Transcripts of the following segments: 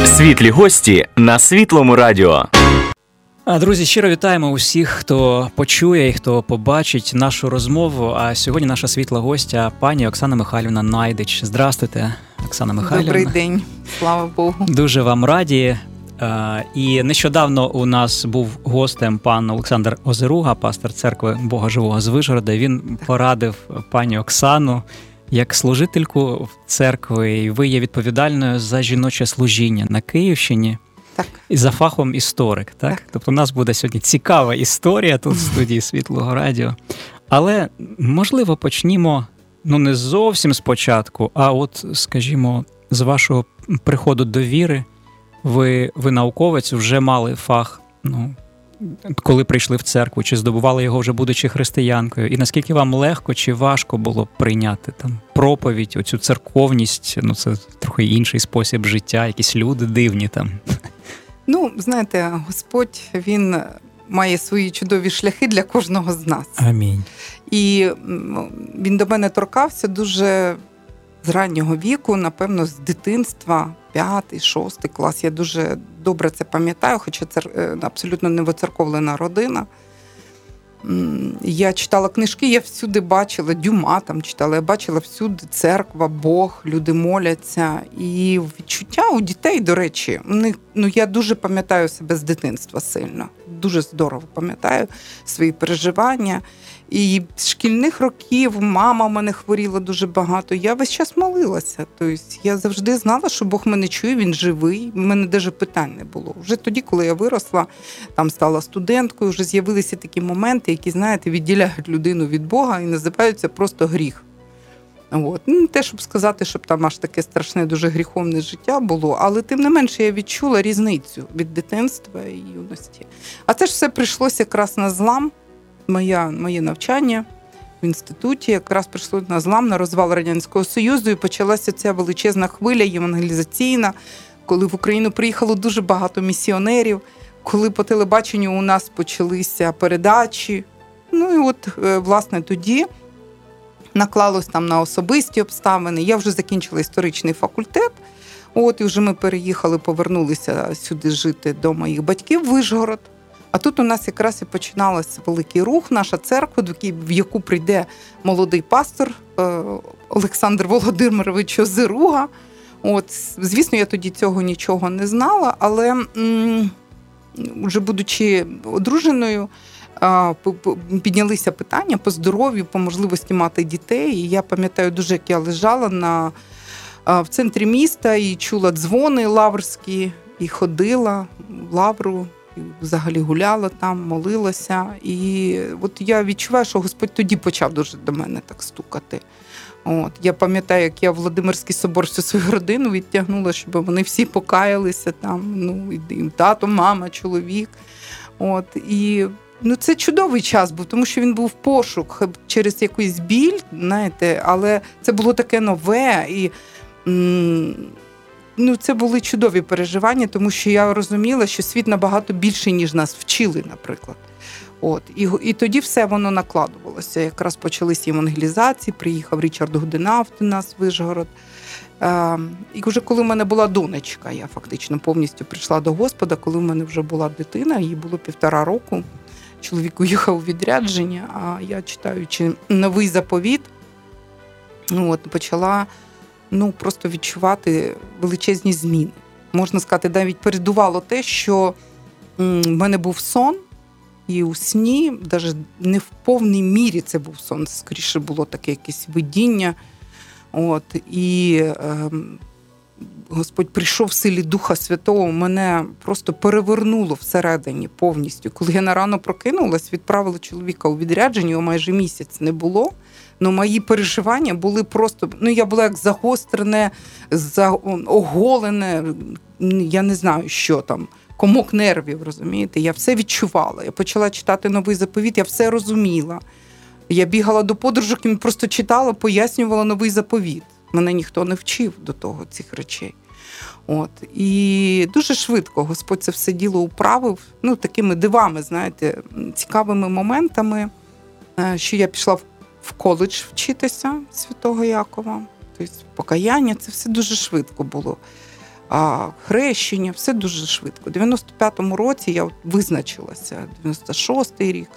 Світлі гості на Світлому радіо. Друзі, щиро вітаємо усіх, хто почує і хто побачить нашу розмову. А сьогодні наша світла гостя пані Оксана Михайлівна Найдич. Здравствуйте, Оксана Михайлівна. Добрий день, слава Богу. Дуже вам раді. І нещодавно у нас був гостем пан Олександр Озеруга, пастор церкви Бога Живого з Вишгорода. Він порадив пані Оксану як служительку в церкві. І ви є відповідальною за жіноче служіння на Київщині. Так. І за фахом історик, так? Тобто у нас буде сьогодні цікава історія тут в студії Світлого радіо. Але, можливо, почнімо, не зовсім спочатку, а от, скажімо, з вашого приходу до віри. Ви науковець, вже мали фах, коли прийшли в церкву, чи здобували його вже будучи християнкою? І наскільки вам легко чи важко було прийняти проповідь, оцю церковність, це трохи інший спосіб життя, якісь люди дивні там? Знаєте, Господь, Він має свої чудові шляхи для кожного з нас. Амінь. І Він до мене торкався дуже з раннього віку, напевно, з дитинства, 5-6 клас. Я дуже добре це пам'ятаю, хоча це абсолютно не воцерковлена родина. Я читала книжки, я всюди бачила, Дюма там читала, я бачила всюди церква, Бог, люди моляться. І відчуття у дітей, до речі, я дуже пам'ятаю себе з дитинства сильно. Дуже здорово пам'ятаю свої переживання. І з шкільних років мама в мене хворіла дуже багато. Я весь час молилася. Тобто я завжди знала, що Бог мене чує, Він живий. У мене навіть питань не було. Вже тоді, коли я виросла, там стала студенткою, вже з'явилися такі моменти, які, знаєте, відділяють людину від Бога і називаються просто гріх. Не те, щоб сказати, щоб там аж таке страшне, дуже гріховне життя було, але тим не менше я відчула різницю від дитинства і юності. А це ж все прийшлося якраз на злам. Моє навчання в інституті якраз прийшло на злам, на розвал Радянського Союзу, і почалася ця величезна хвиля євангелізаційна, коли в Україну приїхало дуже багато місіонерів, коли по телебаченню у нас почалися передачі. Власне, тоді наклалось там на особисті обставини. Я вже закінчила історичний факультет, і вже ми повернулися сюди жити до моїх батьків в Вишгород. А тут у нас якраз і починалася великий рух, наша церква, в яку прийде молодий пастор Олександр Володимирович Озеруга. Звісно, я тоді цього нічого не знала, але вже будучи одруженою, піднялися питання по здоров'ю, по можливості мати дітей. І я пам'ятаю дуже, як я лежала в центрі міста і чула дзвони лаврські, і ходила в лавру. Взагалі гуляла там, молилася. І я відчуваю, що Господь тоді почав дуже до мене так стукати. Я пам'ятаю, як я в Володимирський собор всю свою родину відтягнула, щоб вони всі покаялися там, і тато, мама, чоловік. І це чудовий час був, тому що він був пошук через якусь біль, знаєте, але це було таке нове, і це були чудові переживання, тому що я розуміла, що світ набагато більший, ніж нас вчили, наприклад. І тоді все воно накладувалося. Якраз почалися євангелізації, приїхав Річард Гуденав до нас в Вишгород. І вже коли в мене була донечка, я фактично повністю прийшла до Господа, коли в мене вже була дитина, їй було 1,5 року. Чоловік уїхав у відрядження, а я, читаючи новий заповіт, почала просто відчувати величезні зміни. Можна сказати, навіть передувало те, що в мене був сон, і у сні, навіть не в повній мірі це був сон, скоріше було таке якесь видіння. І Господь прийшов в силі Духа Святого, мене просто перевернуло всередині повністю. Коли я на рано прокинулась, відправила чоловіка у відрядження, його майже місяць не було. Мої переживання були просто, я була як загострене, оголене, я не знаю, що там, комок нервів, розумієте? Я все відчувала. Я почала читати новий заповіт, я все розуміла. Я бігала до подружок і просто читала, пояснювала новий заповіт. Мене ніхто не вчив до того цих речей. І дуже швидко Господь це все діло управив, такими дивами, знаєте, цікавими моментами, що я пішла в коледж вчитися Святого Якова, тобто покаяння, це все дуже швидко було. хрещення, все дуже швидко. У 95-му році я визначилася, 96-й рік.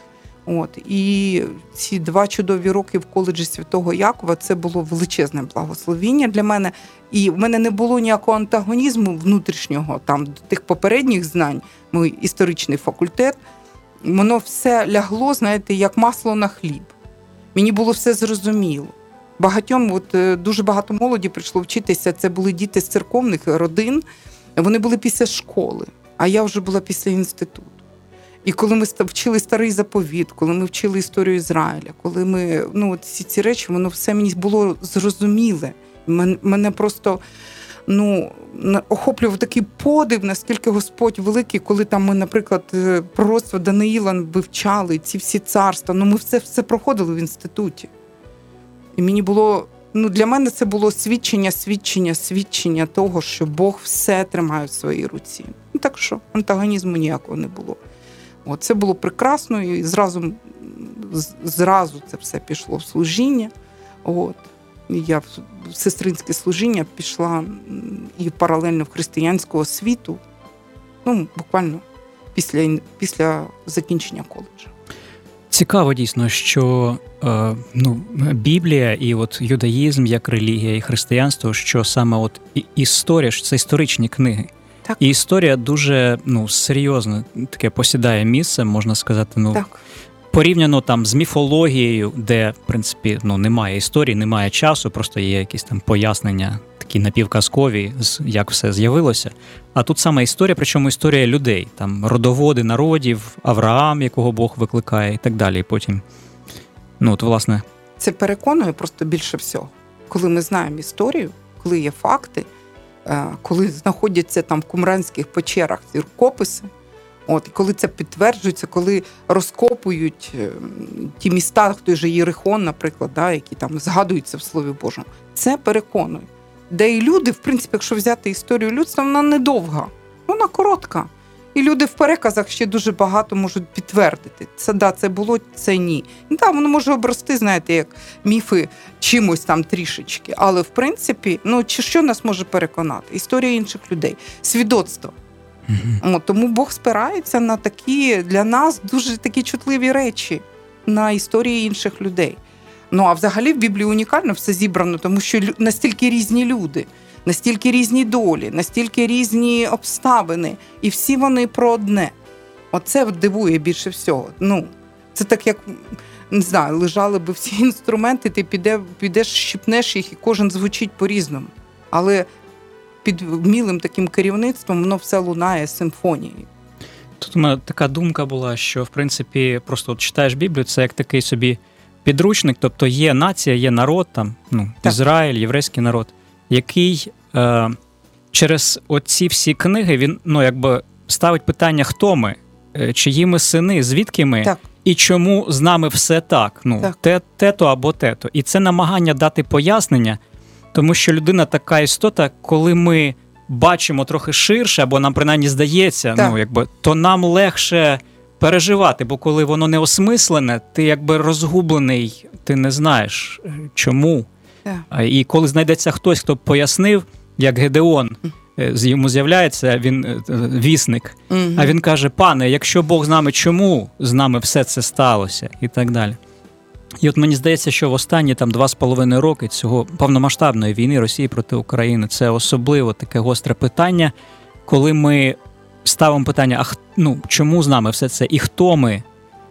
І ці 2 чудові роки в коледжі Святого Якова – це було величезне благословіння для мене. І в мене не було ніякого антагонізму внутрішнього, там, до тих попередніх знань, мій історичний факультет. Воно все лягло, знаєте, як масло на хліб. Мені було все зрозуміло. Багатьом, дуже багато молоді прийшло вчитися, це були діти з церковних родин, вони були після школи, а я вже була після інституту. І коли ми вчили Старий Заповіт, коли ми вчили історію Ізраїля, коли ми, всі ці речі, воно все мені було зрозуміле. Мене просто, охоплював такий подив, наскільки Господь великий, коли там ми, наприклад, пророцтво Даниїла вивчали, ці всі царства, ми все проходили в інституті. І мені було, для мене це було свідчення того, що Бог все тримає в своїй руці. Так що антагонізму ніякого не було. Це було прекрасно, і зразу це все пішло в служіння. Я в сестринське служіння пішла і паралельно в християнську освіту, буквально після закінчення коледжу. Цікаво дійсно, що Біблія і юдаїзм як релігія, і християнство, що саме історія, що це історичні книги. Так. І історія дуже серйозно таке посідає місце, можна сказати, так. Порівняно там з міфологією, де, в принципі, немає історії, немає часу, просто є якісь там пояснення, такі напівказкові, як все з'явилося. А тут саме історія, причому історія людей, там родоводи народів, Авраам, якого Бог викликає і так далі. І потім, власне... Це переконує просто більше всього. Коли ми знаємо історію, коли є факти, коли знаходяться там в кумранських печерах ці рукописи, і коли це підтверджується, коли розкопують ті міста, той же Єрихон, наприклад, які там згадуються в Слові Божому, це переконує. Де і люди, в принципі, якщо взяти історію людства, вона недовга, вона коротка. І люди в переказах ще дуже багато можуть підтвердити. Це було, це ні. Воно може обрости, знаєте, як міфи чимось там трішечки. Але, в принципі, що нас може переконати? Історія інших людей, свідоцтво. Тому Бог спирається на такі, для нас, дуже такі чутливі речі, на історії інших людей. А взагалі в Біблії унікально все зібрано, тому що настільки різні люди, настільки різні долі, настільки різні обставини, і всі вони про одне. Оце дивує більше всього. Це так, як, не знаю, лежали би всі інструменти, ти підеш, щіпнеш їх, і кожен звучить по-різному. Але під вмілим таким керівництвом воно все лунає симфонією. Тут у мене така думка була, що, в принципі, просто читаєш Біблію, це як такий собі підручник, тобто є нація, є народ, там, Ізраїль, єврейський народ, який через оці всі книги, він, ставить питання, хто ми, чиї ми сини, звідки ми, так. І чому з нами все так, те-то або те-то. І це намагання дати пояснення, тому що людина така істота, коли ми бачимо трохи ширше, або нам принаймні здається, то нам легше переживати, бо коли воно не осмислене, ти розгублений, ти не знаєш чому. І коли знайдеться хтось, хто пояснив, як Гедеон, йому з'являється, він вісник, а він каже: «Пане, якщо Бог з нами, чому з нами все це сталося?» І так далі. І мені здається, що в останні 2,5 роки цього повномасштабної війни Росії проти України це особливо таке гостре питання, коли ми ставимо питання, чому з нами все це і хто ми,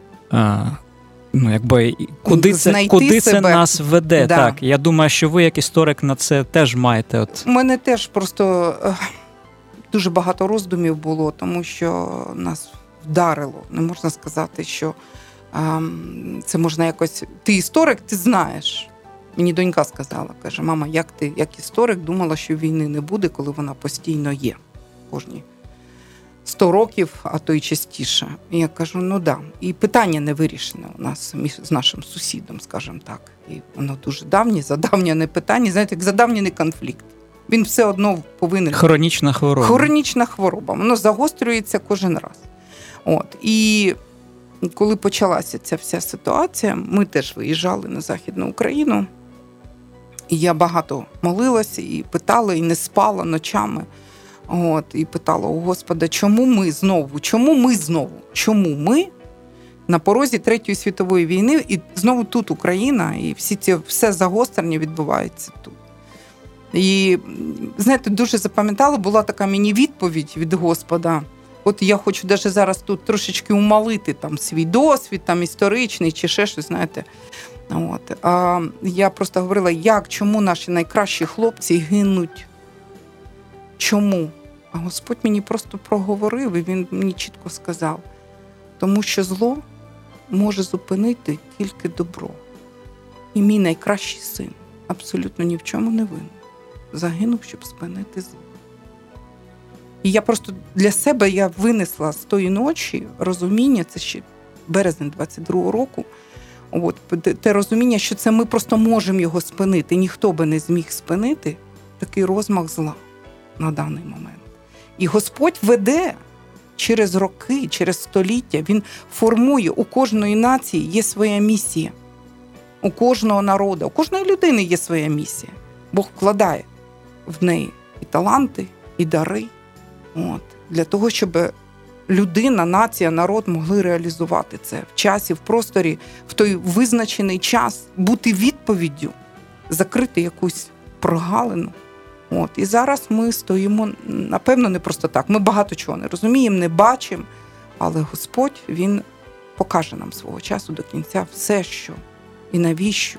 куди це нас веде. Да. Так, я думаю, що ви як історик на це теж маєте. У мене теж просто дуже багато роздумів було, тому що нас вдарило. Не можна сказати, що це можна якось... Ти історик, ти знаєш. Мені донька сказала, каже: «Мама, як ти, як історик, думала, що війни не буде, коли вона постійно є? Кожні 100 років, а то й частіше». І я кажу: да. І питання не вирішене у нас з нашим сусідом, скажімо так. І воно дуже давнє, задавнене питання, знаєте, як задавнений конфлікт. Він все одно повинен... Хронічна хвороба. Хронічна хвороба. Воно загострюється кожен раз. І коли почалася ця вся ситуація, ми теж виїжджали на Західну Україну. І я багато молилася, і питала, і не спала ночами. І питала у Господа, чому ми на порозі Третьої світової війни, і знову тут Україна, і все загострення відбувається тут. І, знаєте, дуже запам'ятала, була така мені відповідь від Господа. От я хочу навіть зараз тут трошечки умалити там свій досвід, там історичний чи ще щось, знаєте. Я просто говорила, чому наші найкращі хлопці гинуть? Чому? А Господь мені просто проговорив, і Він мені чітко сказав, тому що зло може зупинити тільки добро. І мій найкращий син абсолютно ні в чому не винен. Загинув, щоб спинити зло. І я просто для себе винесла з тої ночі розуміння, це ще березень 22-го року, те розуміння, що це ми просто можемо його спинити. Ніхто би не зміг спинити такий розмах зла на даний момент. І Господь веде через роки, через століття. Він формує, у кожної нації є своя місія. У кожного народу, у кожної людини є своя місія. Бог вкладає в неї і таланти, і дари. Для того, щоб людина, нація, народ могли реалізувати це в часі, в просторі, в той визначений час, бути відповіддю, закрити якусь прогалину. І зараз ми стоїмо, напевно, не просто так. Ми багато чого не розуміємо, не бачимо, але Господь, Він покаже нам свого часу до кінця все, що і навіщо.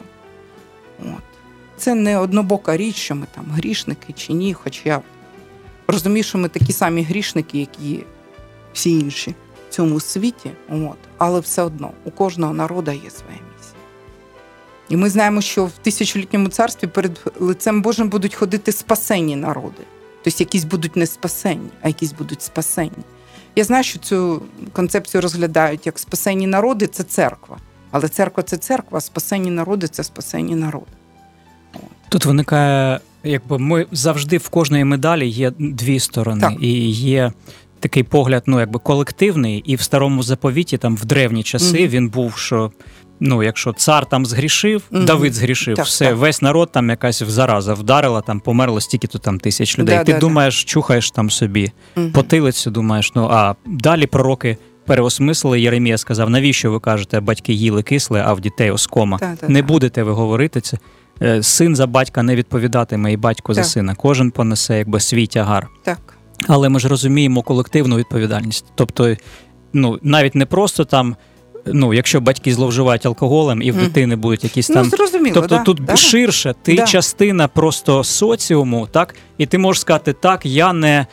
Це не однобока річ, що ми там грішники чи ні, хоч я розумію, що ми такі самі грішники, як і всі інші в цьому світі, але все одно у кожного народу є своя місія. І ми знаємо, що в тисячолітньому царстві перед лицем Божим будуть ходити спасені народи. Тобто якісь будуть не спасені, а якісь будуть спасені. Я знаю, що цю концепцію розглядають як спасені народи – це церква. Але церква – це церква, а спасені народи – це спасені народи. Тут виникає, ми завжди в кожної медалі є дві сторони. Так. І є такий погляд, колективний, і в Старому Заповіті, там в древні часи, він був, що, якщо цар там згрішив, Давид згрішив, так. Весь народ там якась зараза вдарила, там померло стільки-то там тисяч людей. Ти думаєш, чухаєш там собі потилицю, думаєш, а далі пророки переосмислили, Єремія сказав, навіщо ви кажете, батьки їли кисле, а в дітей оскома? Не будете ви говорити це. Син за батька не відповідатиме, і батько за сина. Кожен понесе свій тягар. Так. Але ми ж розуміємо колективну відповідальність. Тобто, навіть не просто там, якщо батьки зловживають алкоголем і в дитини будуть якісь там... зрозуміло, тобто тут ширше, ти частина просто соціуму, так? І ти можеш сказати, так, я не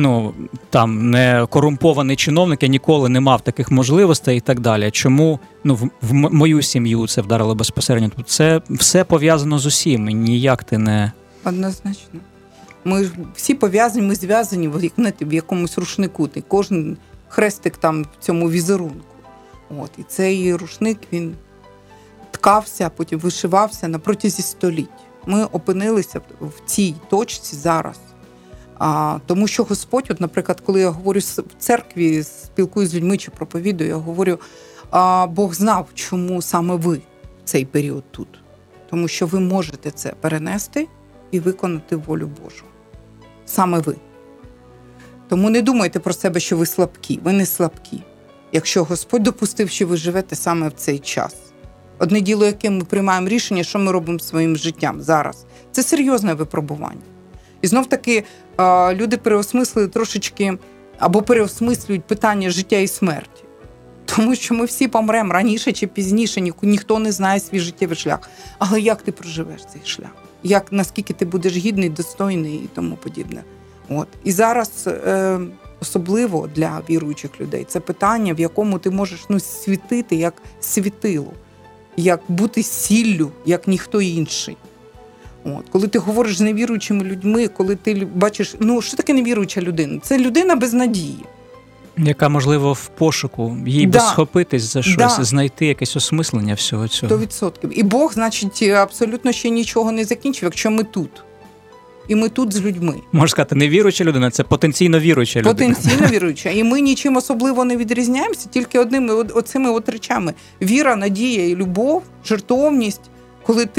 корумпований чиновник, я ніколи не мав таких можливостей і так далі. Чому в мою сім'ю це вдарило безпосередньо? Це все пов'язано з усім, ніяк ти не... Однозначно. Ми всі пов'язані, ми зв'язані в якомусь рушнику. Кожен хрестик там в цьому візерунку. І цей рушник, він ткався, потім вишивався на протязі століть. Ми опинилися в цій точці зараз. Тому що Господь, наприклад, коли я говорю в церкві, спілкуюсь з людьми чи проповідую, я говорю, Бог знав, чому саме ви в цей період тут. Тому що ви можете це перенести і виконати волю Божу. Саме ви. Тому не думайте про себе, що ви слабкі. Ви не слабкі. Якщо Господь допустив, що ви живете саме в цей час. Одне діло, яке ми приймаємо рішення, що ми робимо своїм життям зараз. Це серйозне випробування. І знов-таки люди переосмислили трошечки, або переосмислюють питання життя і смерті. Тому що ми всі помремо раніше чи пізніше, ніхто не знає свій життєвий шлях. Але як ти проживеш цей шлях? Наскільки ти будеш гідний, достойний і тому подібне. І зараз особливо для віруючих людей це питання, в якому ти можеш світити як світило, як бути сіллю, як ніхто інший. Коли ти говориш з невіруючими людьми, коли ти бачиш, що таке невіруюча людина? Це людина без надії. Яка, можливо, в пошуку, їй би схопитись за щось, знайти якесь осмислення всього цього. 100%. І Бог, значить, абсолютно ще нічого не закінчив, якщо ми тут. І ми тут з людьми. Можна сказати, невіруюча людина – це потенційно віруюча людина. Потенційно віруюча. І ми нічим особливо не відрізняємося, тільки одними оцими речами. Віра, надія і любов, жертовність. Коли ти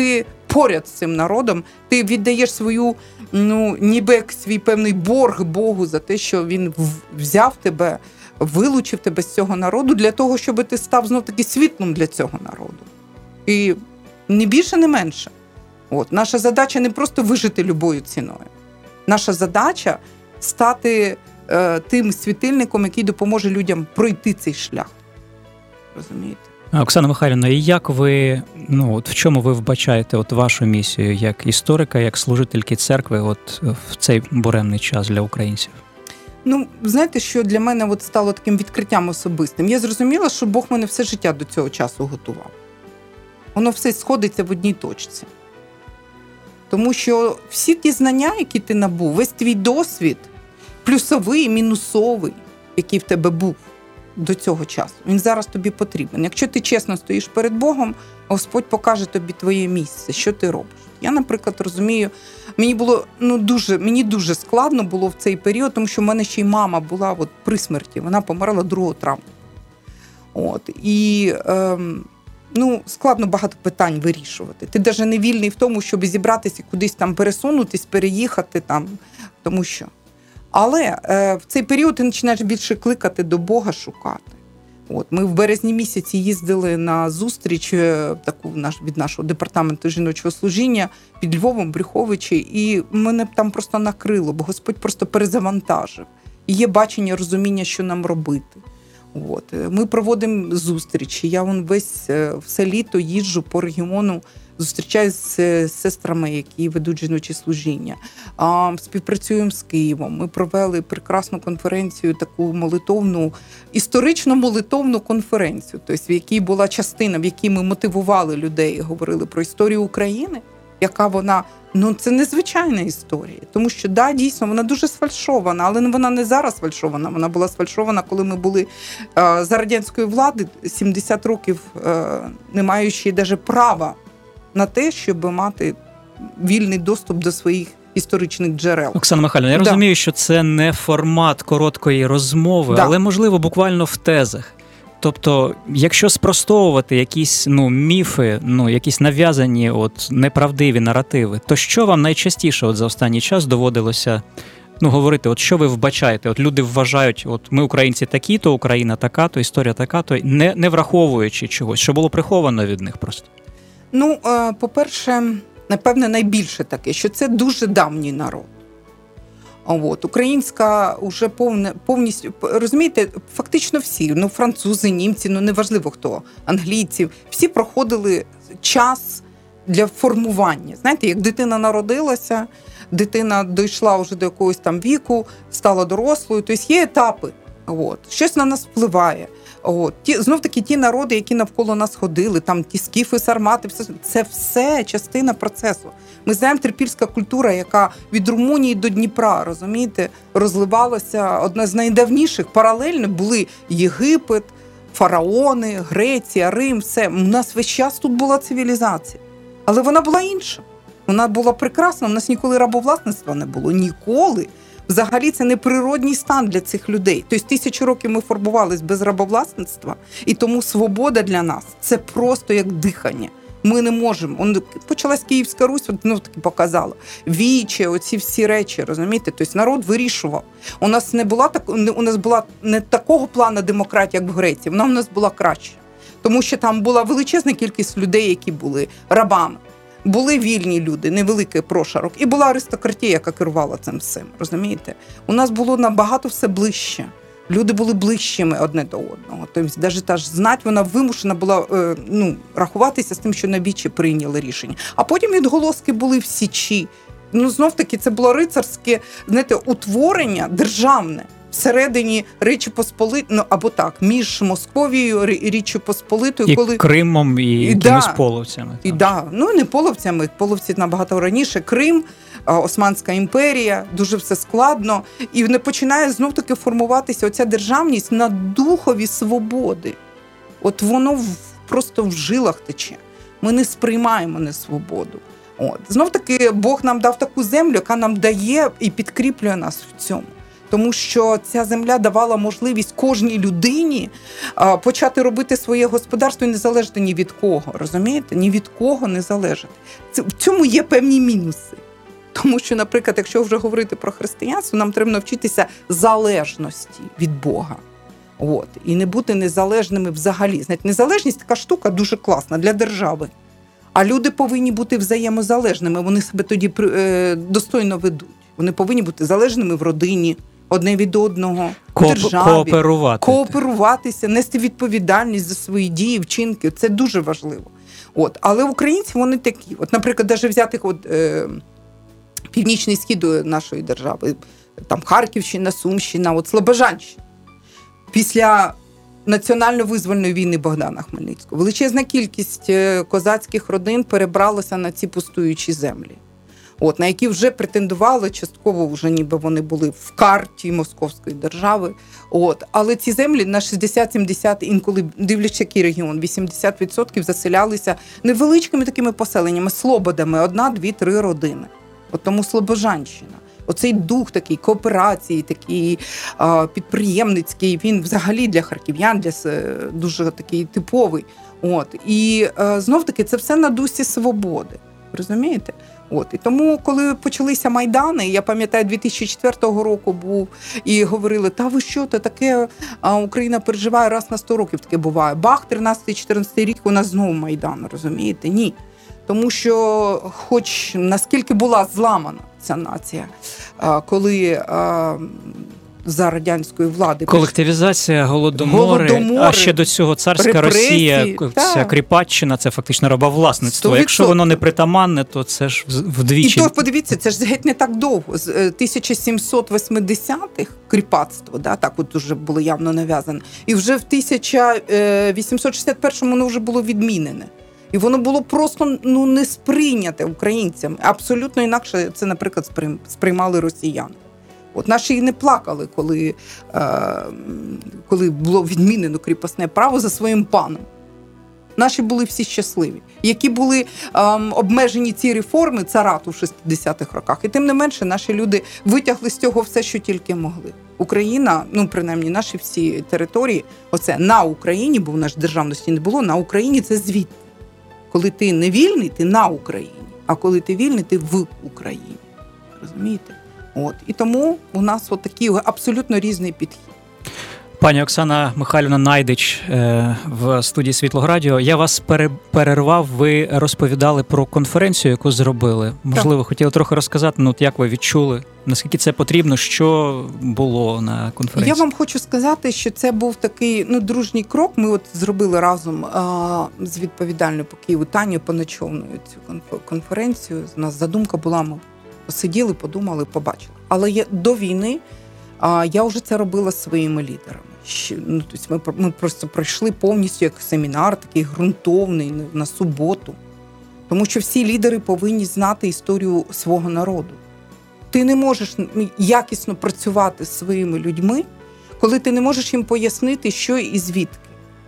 поряд з цим народом, ти віддаєш свою, ніби як свій певний борг Богу за те, що він взяв тебе, вилучив тебе з цього народу для того, щоб ти став знов-таки світлом для цього народу. І не більше, не менше. Наша задача не просто вижити любою ціною. Наша задача стати тим світильником, який допоможе людям пройти цей шлях. Розумієте? Оксана Михайлівна, і як ви, в чому ви вбачаєте вашу місію як історика, як служительки церкви в цей буремний час для українців? Знаєте, що для мене стало таким відкриттям особистим? Я зрозуміла, що Бог мене все життя до цього часу готував. Воно все сходиться в одній точці. Тому що всі ті знання, які ти набув, весь твій досвід, плюсовий, мінусовий, який в тебе був до цього часу, він зараз тобі потрібен. Якщо ти чесно стоїш перед Богом, Господь покаже тобі твоє місце, що ти робиш. Я, наприклад, розумію, мені дуже складно було в цей період, тому що в мене ще й мама була при смерті, вона померла 2 травня. І складно багато питань вирішувати. Ти навіть не вільний в тому, щоб зібратися кудись там пересунутись, переїхати там, тому що. Але в цей період ти починаєш більше кликати до Бога, шукати. Ми в березні місяці їздили на зустріч таку від нашого департаменту жіночого служіння під Львовом, Брюховичі, і мене там просто накрило, бо Господь просто перезавантажив. І є бачення, розуміння, що нам робити. Ми проводимо зустрічі. Я все літо їжджу по регіону, зустрічаюся з сестрами, які ведуть жіночі служіння. Співпрацюємо з Києвом. Ми провели прекрасну конференцію, таку молитовну, історично молитовну конференцію, тобто, в якій була частина, в якій ми мотивували людей, говорили про історію України, яка вона, це незвичайна історія. Тому що, дійсно, вона дуже сфальшована, але вона не зараз сфальшована. Вона була сфальшована, коли ми були за радянської влади 70 років, не маючи навіть права на те, щоб мати вільний доступ до своїх історичних джерел. Оксана Михайлівна, я розумію, що це не формат короткої розмови, але, можливо, буквально в тезах. Тобто, якщо спростовувати якісь міфи, якісь нав'язані неправдиві наративи, то що вам найчастіше за останній час доводилося говорити? Що ви вбачаєте? Люди вважають, ми українці такі, то Україна така, то історія така, то не враховуючи чогось, що було приховано від них просто. По-перше, напевне, найбільше таке, що це дуже давній народ. Українська вже повністю, розумієте, фактично всі, французи, німці, неважливо хто, англійці, всі проходили час для формування. Знаєте, як дитина народилася, дитина дійшла вже до якогось там віку, стала дорослою, тобто є етапи, щось на нас впливає. Знов-таки ті народи, які навколо нас ходили, там ті скіфи, сармати, це все частина процесу. Ми знаємо трипільська культура, яка від Румунії до Дніпра, розумієте, розливалася, одна з найдавніших. Паралельно були Єгипет, фараони, Греція, Рим, все. У нас весь час тут була цивілізація. Але вона була інша. Вона була прекрасна, у нас ніколи рабовласництва не було. Ніколи. Взагалі це не природній стан для цих людей. Тобто 1000 років ми формувались без рабовласництва, і тому свобода для нас – це просто як дихання. Ми не можемо. Почалась Київська Русь, таки показала. Віче, оці всі речі, розумієте? Тобто народ вирішував. У нас була не такого плану демократії, як в Греції. Вона у нас була краще. Тому що там була величезна кількість людей, які були рабами. Були вільні люди, невеликий прошарок. І була аристократія, яка керувала цим всім, розумієте? У нас було набагато все ближче. Люди були ближчими одне до одного. Тобто, навіть та ж знать, вона вимушена була рахуватися з тим, що на вічі прийняли рішення. А потім відголоски були в Січі. Знов-таки, це було рицарське, утворення державне. Всередині Речі Посполитої, або так, між Московією і Річчю Посполитою. І Кримом, і якимись половцями. Не половцями, половці набагато раніше. Крим, Османська імперія, дуже все складно. І не починає знов-таки формуватися оця державність на духові свободи. Воно просто в жилах тече. Ми не сприймаємо несвободу. Знов-таки Бог нам дав таку землю, яка нам дає і підкріплює нас в цьому. Тому що ця земля давала можливість кожній людині почати робити своє господарство і не залежати ні від кого, розумієте? Ні від кого не залежати. В цьому є певні мінуси. Тому що, наприклад, якщо вже говорити про християнство, нам треба навчитися залежності від Бога. От. І не бути незалежними взагалі. Знаєте, незалежність – така штука дуже класна для держави. А люди повинні бути взаємозалежними, вони себе тоді достойно ведуть. Вони повинні бути залежними в родині, одне від одного, в державі. Кооперуватися, нести відповідальність за свої дії, вчинки. Це дуже важливо. От. Але українці, вони такі. От, наприклад, навіть взяти північний схід нашої держави, там Харківщина, Сумщина, от Слобожанщина. Після національно-визвольної війни Богдана Хмельницького величезна кількість козацьких родин перебралася на ці пустуючі землі, от, на які вже претендували, частково вже ніби вони були в карті Московської держави. От, але ці землі на 60-70, інколи, дивлячись який регіон, 80% заселялися невеличкими такими поселеннями, слободами, 1, 2, 3 родини. От тому Слобожанщина. Оцей дух такий кооперації, такий підприємницький, він взагалі для харків'ян дуже такий типовий. От. І знов-таки це все на дусі свободи. Розумієте? От. І тому, коли почалися Майдани, я пам'ятаю, 2004 року був, і говорили, та ви що, це таке, Україна переживає раз на 100 років, таке буває. Бах, 13-14 рік, у нас знову Майдан, розумієте? Ні. Тому що, хоч наскільки була зламана ця нація, коли за радянської влади... Колективізація, голодомори, а ще до цього царська Росія, ця Кріпаччина, це фактично рабовласництво. 100%. Якщо воно не притаманне, то це ж вдвічі... І то, подивіться, це ж геть не так довго. З 1780-х кріпацтво, да, так от уже було явно нав'язане. І вже в 1861-му воно вже було відмінене. І воно було просто не сприйняте українцями. Абсолютно інакше це, наприклад, сприймали росіяни. От наші і не плакали, коли було відмінено кріпосне право за своїм паном. Наші були всі щасливі. Які були обмежені ці реформи царату в 60-х роках. І тим не менше наші люди витягли з цього все, що тільки могли. Україна, принаймні наші всі території, оце на Україні, бо в нас державності не було, на Україні це звідти. Коли ти не вільний, ти на Україні, а коли ти вільний, ти в Україні. Розумієте? От. І тому у нас от такий абсолютно різний підхід. Пані Оксана Михайлівна Найдич в студії Світлого Радіо. Я вас перервав, ви розповідали про конференцію, яку зробили. Можливо, хотіли трохи розказати, як ви відчули, наскільки це потрібно, що було на конференції? Я вам хочу сказати, що це був такий дружній крок. Ми от зробили разом з відповідальною по Києву Танею Поночовною цю конференцію. У нас задумка була, ми посиділи, подумали, побачили. Але до війни я вже це робила зі своїми лідерами. Тобто ми просто пройшли повністю як семінар, такий ґрунтовний, на суботу. Тому що всі лідери повинні знати історію свого народу. Ти не можеш якісно працювати з своїми людьми, коли ти не можеш їм пояснити, що і звідки.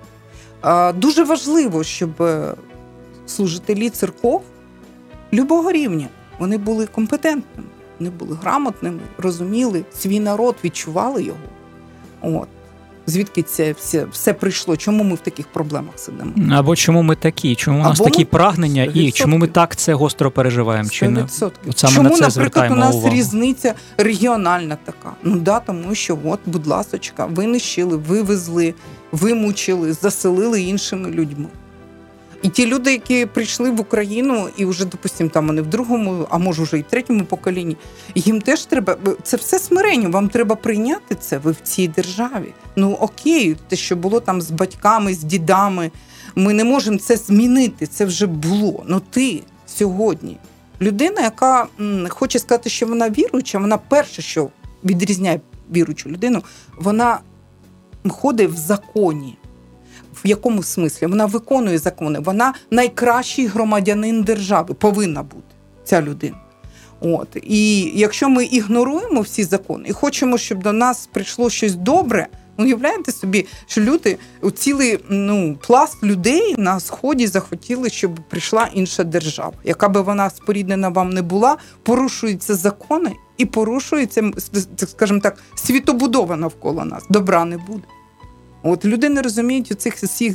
Дуже важливо, щоб служителі церков любого рівня, вони були компетентними. Вони були грамотними, розуміли свій народ, відчували його. От. Звідки це все прийшло? Чому ми в таких проблемах сидимо? Або чому ми такі? Чому у нас такі прагнення 100%. І чому ми так це гостро переживаємо? 100%. Чому, наприклад, у нас різниця регіональна така? Тому що, будь ласочка, винищили, вивезли, вимучили, заселили іншими людьми. І ті люди, які прийшли в Україну, і вже, допустимо, там вони в другому, а може вже і в третьому поколінні, їм теж треба, це все смирення, вам треба прийняти це, ви в цій державі. Окей, те, що було там з батьками, з дідами, ми не можемо це змінити, це вже було. Ти сьогодні людина, яка хоче сказати, що вона віруюча, вона перше, що відрізняє віруючу людину, вона ходить в законі. В якому смислі? Вона виконує закони. Вона найкращий громадянин держави. Повинна бути ця людина. І якщо ми ігноруємо всі закони і хочемо, щоб до нас прийшло щось добре, Уявляєте собі, що люди, цілий пласт людей на Сході захотіли, щоб прийшла інша держава. Яка би вона споріднена вам не була, порушуються закони і порушується, скажімо так, світобудова навколо нас. Добра не буде. От люди не розуміють оцих всіх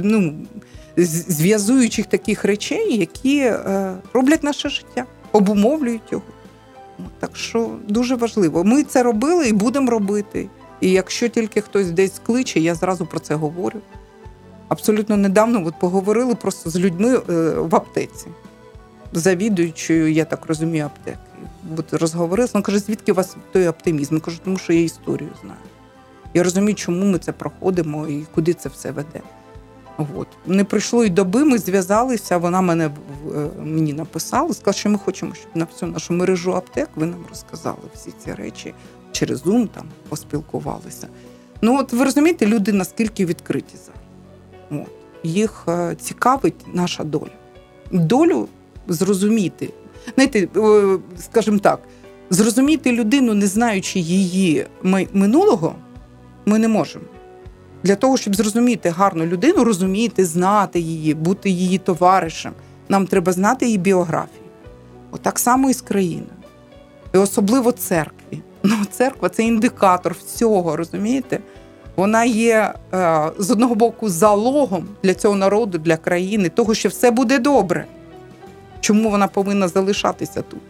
зв'язуючих таких речей, які роблять наше життя, обумовлюють його. Так що дуже важливо. Ми це робили і будемо робити. І якщо тільки хтось десь кличе, я зразу про це говорю. Абсолютно недавно поговорили просто з людьми в аптеці. Завідуючою, я так розумію, аптеки. Розговорилися, вона каже, звідки у вас той оптимізм? Я кажу, тому що я історію знаю. Я розумію, чому ми це проходимо і куди це все веде. От. Не пройшло й доби, ми зв'язалися, вона мені написала, сказала, що ми хочемо, щоб на всю нашу мережу аптек ви нам розказали всі ці речі. Через Zoom там поспілкувалися. От ви розумієте, люди наскільки відкриті зараз. Їх цікавить наша доля. Долю зрозуміти. Знаєте, скажімо так, зрозуміти людину, не знаючи її минулого, ми не можемо. Для того, щоб зрозуміти гарну людину, розуміти, знати її, бути її товаришем, нам треба знати її біографію. Так само і з країною. І особливо церкві. Церква – це індикатор всього, розумієте? Вона є, з одного боку, залогом для цього народу, для країни, того, що все буде добре. Чому вона повинна залишатися тут?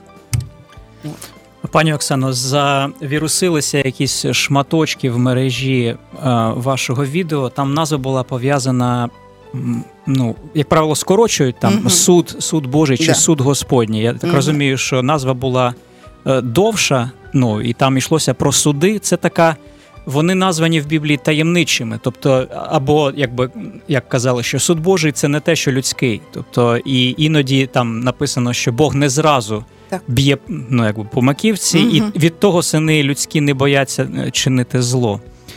Пані Оксано, завірусилися якісь шматочки в мережі вашого відео. Там назва була пов'язана, як правило, скорочують, там суд Божий чи суд Господній. Я так розумію, що назва була довша, і там йшлося про суди. Це така, вони названі в Біблії таємничими. Тобто, або, як казали, що суд Божий – це не те, що людський. Тобто, і іноді там написано, що Бог не зразу б'є по маківці, і від того сини людські не бояться чинити зло.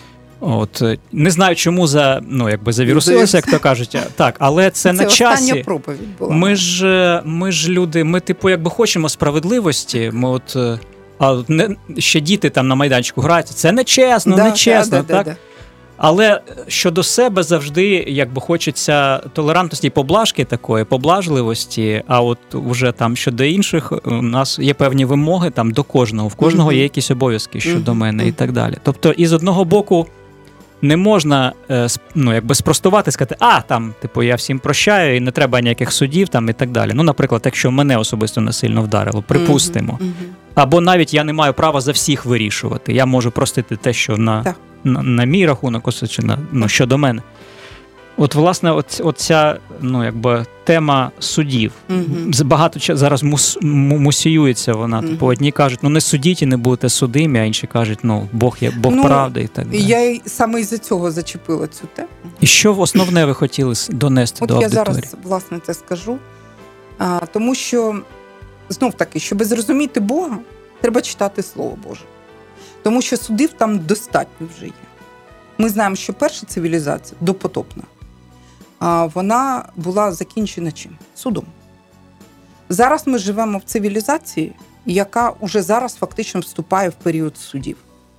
Не знаю, чому завірусилося, як то кажуть. Так, але це на часі. Це остання проповідь була. Ми ж люди, ми хочемо справедливості. Ще діти там на майданчику граються. Це нечесно, нечесно, так? Але щодо себе завжди хочеться толерантності і поблажки такої, поблажливості, а от уже там щодо інших у нас є певні вимоги там до кожного, в кожного є якісь обов'язки щодо мене і так далі. Тобто, і з одного боку не можна спростувати, сказати, я всім прощаю і не треба ніяких судів там і так далі. Наприклад, якщо мене особисто насильно вдарило, припустимо. Або навіть я не маю права за всіх вирішувати. Я можу простити те, що на мій рахунок, чи щодо мене. От, власне, оця, тема судів. Багато зараз мусіюється вона. Одні кажуть, не судіть і не будете судимі, а інші кажуть, Бог є Бог правди і так далі. Я саме із-за цього зачепила цю тему. І що основне ви хотіли донести до аудиторії? Я зараз, власне, це скажу. Тому що, знов-таки, щоб зрозуміти Бога, треба читати Слово Боже. Тому що судів там достатньо вже є. Ми знаємо, що перша цивілізація, допотопна, вона була закінчена чим? Судом. Зараз ми живемо в цивілізації, яка уже зараз фактично вступає в період судів.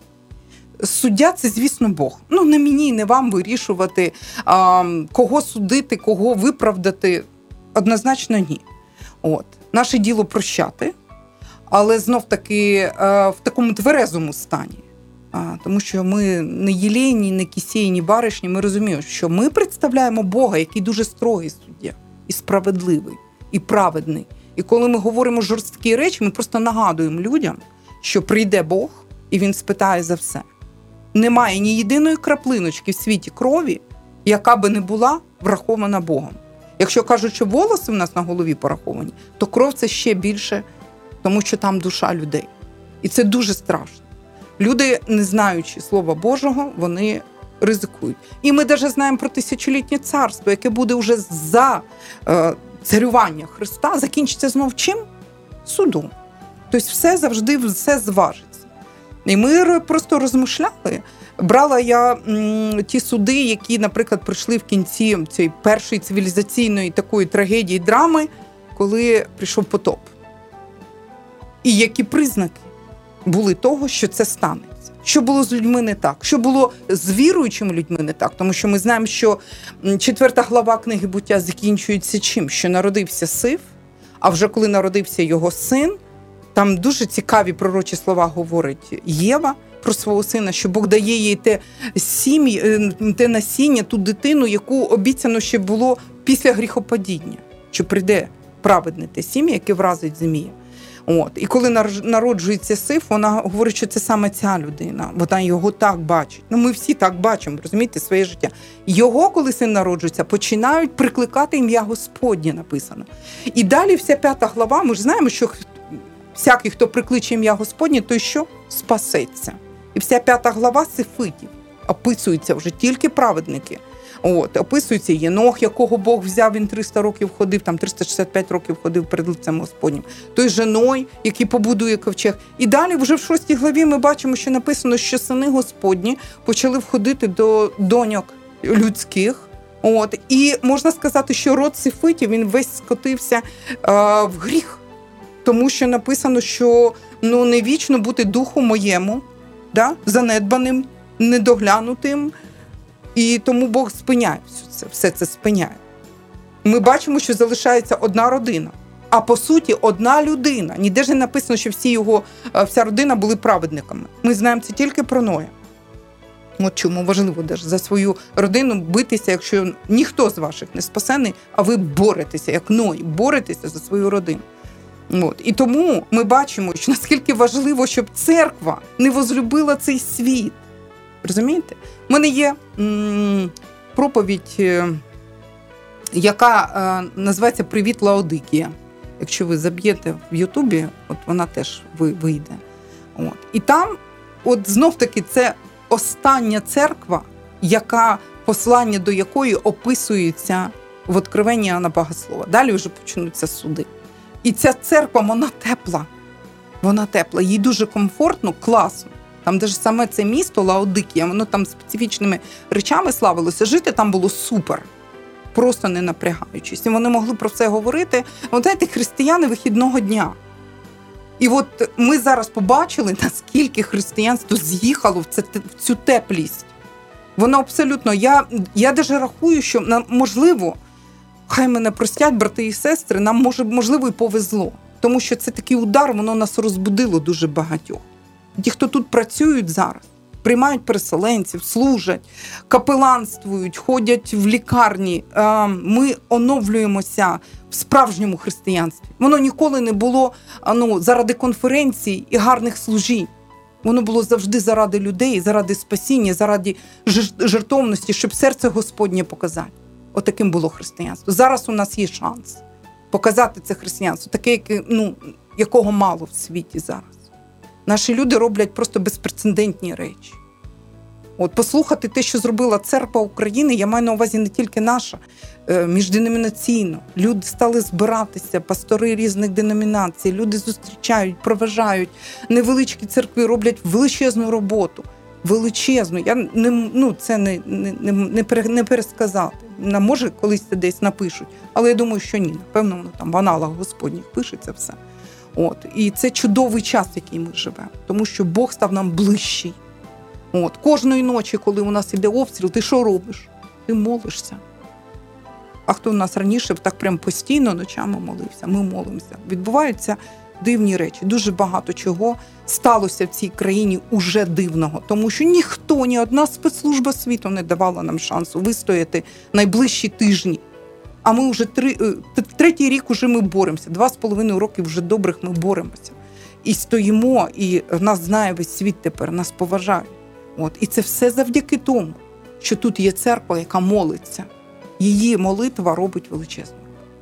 Суддя – це, звісно, Бог. Не мені, не вам вирішувати, кого судити, кого виправдати. Однозначно ні. Наше діло прощати, але знов-таки в такому тверезому стані. Тому що ми не єлейні, не кисеї, ні баришні. Ми розуміємо, що ми представляємо Бога, який дуже строгий суддя, і справедливий, і праведний. І коли ми говоримо жорсткі речі, ми просто нагадуємо людям, що прийде Бог, і Він спитає за все. Немає ні єдиної краплиночки в світі крові, яка би не була врахована Богом. Якщо кажуть, що волоси в нас на голові пораховані, то кров – це ще більше, тому що там душа людей. І це дуже страшно. Люди, не знаючи Слова Божого, вони ризикують. І ми навіть знаємо про тисячолітнє царство, яке буде вже за царювання Христа, закінчиться знов чим? Судом. Тобто все завжди зважиться. І ми просто розмишляли. Брала я ті суди, які, наприклад, прийшли в кінці цієї першої цивілізаційної такої трагедії, драми, коли прийшов потоп. І які признаки були того, що це станеться, Що було з людьми не так? Що було з віруючими людьми не так? Тому що ми знаємо, що 4 глава книги «Буття» закінчується чим? Що народився Сиф, а вже коли народився його син, там дуже цікаві пророчі слова говорить Єва про свого сина, що Бог дає їй те насіння, ту дитину, яку обіцяно ще було після гріхопадіння, що прийде праведне те сім'я, яке вразить Змія. І коли народжується Сиф, вона говорить, що це саме ця людина. Вона його так бачить. Ми всі так бачимо, розумієте, своє життя. Його, коли син народжується, починають прикликати ім'я Господнє, написано. І далі вся 5 глава, ми ж знаємо, що всякий, хто прикличе ім'я Господнє, той що? Спасеться. І вся 5 глава сифитів. Описуються вже тільки праведники. Описується Єнох, якого Бог взяв, він 300 років ходив, там 365 років ходив перед лицем Господнім. Той же Ной, який побудує ковчег. І далі вже в 6 главі ми бачимо, що написано, що сини Господні почали входити до доньок людських. І можна сказати, що род сифитів, він весь скотився в гріх. Тому що написано, що не вічно бути духу моєму, занедбаним, недоглянутим. І тому Бог спиняє все це спиняє. Ми бачимо, що залишається одна родина. А по суті, одна людина. Ніде ж не написано, що вся родина були праведниками. Ми знаємо це тільки про Ноя. Чому важливо за свою родину битися, якщо ніхто з ваших не спасений, а ви боретеся, як Ной, боретеся за свою родину. І тому ми бачимо, що наскільки важливо, щоб церква не возлюбила цей світ. Розумієте? У мене є проповідь, яка називається «Привіт, Лаодикія». Якщо ви заб'єте в Ютубі, вона теж вийде. І там, знов-таки, це остання церква, послання до якої описується в Откровенні Іоанна Богослова. Далі вже почнуться суди. І ця церква, вона тепла, їй дуже комфортно, класно. Там де ж саме це місто Лаодикія, воно там специфічними речами славилося. Жити там було супер, просто не напрягаючись. І вони могли про це говорити. Знаєте, християни вихідного дня. І ми зараз побачили, наскільки християнство з'їхало в цю теплість. Воно абсолютно, я даже рахую, що можливо, хай мене простять брати і сестри, нам можливо і повезло. Тому що це такий удар, воно нас розбудило дуже багатьох. Ті, хто тут працюють зараз, приймають переселенців, служать, капеланствують, ходять в лікарні. Ми оновлюємося в справжньому християнстві. Воно ніколи не було заради конференцій і гарних служінь. Воно було завжди заради людей, заради спасіння, заради жертовності, щоб серце Господнє показати. Отаким було християнство. Зараз у нас є шанс показати це християнство, таке, якого мало в світі зараз. Наші люди роблять просто безпрецедентні речі. Послухати те, що зробила Церква України, я маю на увазі не тільки наша, міжденомінаційно. Люди стали збиратися, пастори різних деномінацій, люди зустрічають, проважають. Невеличкі церкви роблять величезну роботу. Величезну. Це не пересказати. Може, колись це десь напишуть, але я думаю, що ні. Напевно, воно там в аналах Господніх пишеться все. І це чудовий час, в який ми живемо, тому що Бог став нам ближчий. Кожної ночі, коли у нас іде обстріл, ти що робиш? Ти молишся. А хто у нас раніше так прям постійно ночами молився? Ми молимося. Відбуваються дивні речі. Дуже багато чого сталося в цій країні уже дивного, тому що ніхто, ні одна спецслужба світу не давала нам шансу вистояти найближчі тижні. А ми вже третій рік уже ми боремося. 2,5 роки вже добрих ми боремося. І стоїмо, і нас знає весь світ тепер, нас поважають. І це все завдяки тому, що тут є церква, яка молиться. Її молитва робить величезну.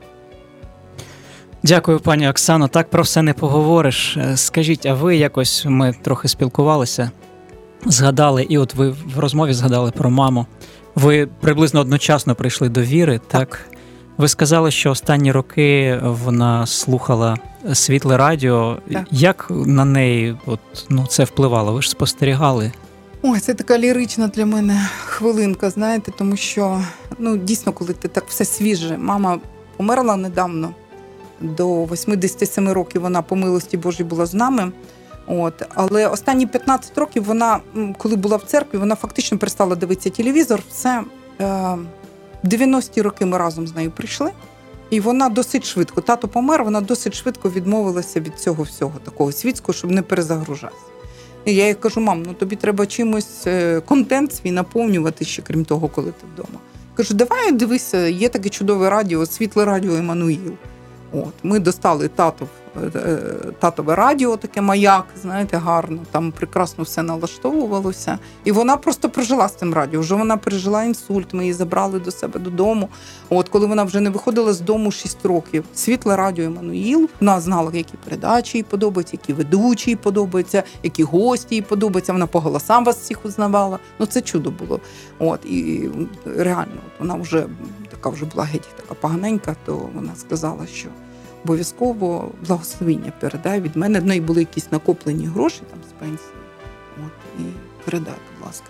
Дякую, пані Оксано. Так про все не поговориш. Скажіть, а ви якось, ми трохи спілкувалися, згадали, і ви в розмові згадали про маму. Ви приблизно одночасно прийшли до віри, так? Ви сказали, що останні роки вона слухала Світле радіо. Так. Як на неї це впливало? Ви ж спостерігали? Це така лірична для мене хвилинка, знаєте, тому що, дійсно, коли ти так все свіже. Мама померла недавно, до 87 років вона по милості Божій була з нами. Але останні 15 років вона, коли була в церкві, вона фактично перестала дивитися телевізор. Все 90-ті роки ми разом з нею прийшли. І вона досить швидко, тато помер, вона досить швидко відмовилася від цього всього такого світського, щоб не перезагружатися. І я їй кажу: мам, тобі треба чимось контент свій наповнювати ще, крім того, коли ти вдома. Кажу: давай дивися, є таке чудове радіо, світле радіо Еммануїл. Ми достали татове радіо, таке маяк, знаєте, гарно, там прекрасно все налаштовувалося. І вона просто прожила з цим радіо. Вже вона пережила інсульт, ми її забрали до себе додому. Коли вона вже не виходила з дому 6 років, світле радіо Еммануїл, вона знала, які передачі їй подобаються, які ведучі їй подобаються, які гості їй подобаються. Вона по голосам вас всіх узнавала. Це чудо було. І реально, вона вже така вже була геть така поганенька, то вона сказала, що обов'язково благословіння передай від мене. В неї були якісь накоплені гроші там з пенсії. І передай, будь ласка.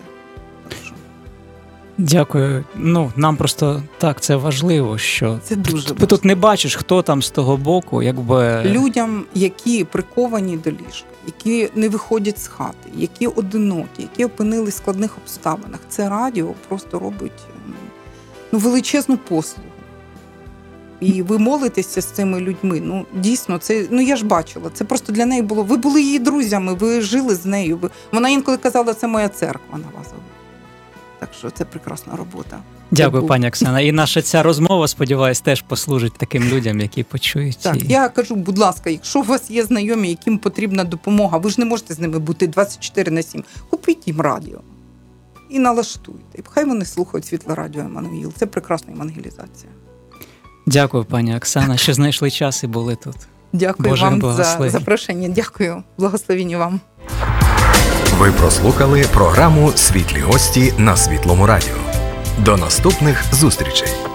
Дякую. Нам просто так це важливо, що це дуже ти тут не бачиш, хто там з того боку, якби людям, які приковані до ліжка, які не виходять з хати, які одинокі, які опинились в складних обставинах. Це радіо просто робить величезну послугу. І ви молитеся з цими людьми. Дійсно, це, я ж бачила, це просто для неї було. Ви були її друзями, ви жили з нею. Вона інколи казала, це моя церква на вас. Так що це прекрасна робота. Дякую, пані Оксана. І наша ця розмова, сподіваюсь, теж послужить таким людям, які почують. Так, я кажу, будь ласка, якщо у вас є знайомі, яким потрібна допомога, ви ж не можете з ними бути 24/7, купіть їм радіо і налаштуйте. Хай вони слухають світле радіо Еммануїл. Це прекрасна евангелізація. Дякую, пані Оксана, що знайшли час і були тут. Дякую Боже, вам благослови. за запрошення. Дякую. Благословіння вам. Ви прослухали програму «Світлі гості» на Світлому радіо. До наступних зустрічей!